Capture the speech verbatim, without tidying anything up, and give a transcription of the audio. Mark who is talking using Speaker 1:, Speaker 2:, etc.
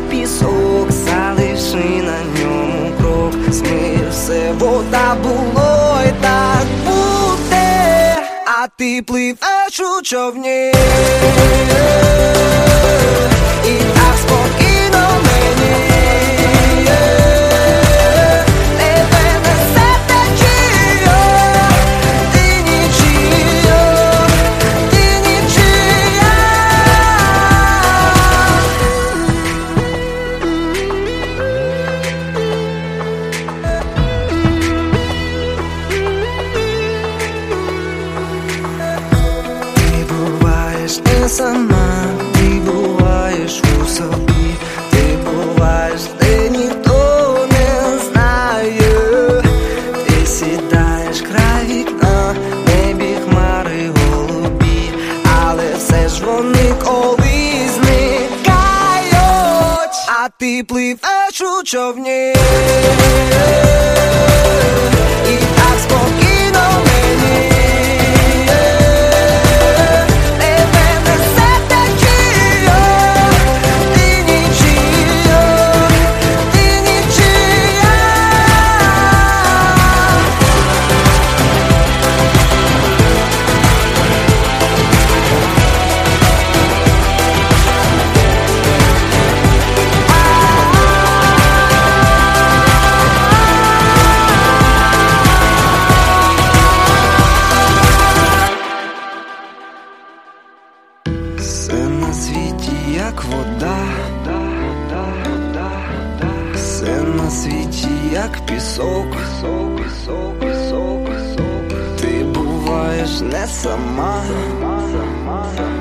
Speaker 1: пісок, залиши на ньому крок. Змий все, вода, було й так буде, а ти пливеш у човні. І так спокійно мені тебе несе течія. Ти нічия, ти нічия. Ти буваєш не сама, ти буваєш у собі, ти буваєш, де ніхто не знає. Ти сідаєш край вікна, в небі хмари голубі, але все ж вони колись зникають, а ти пливеш у човні. І так спокійно мені тебе несе течія. Ти нічия, ти нічия. Все на світі як вода, все на світі як пісок. Ти буваєш не сама.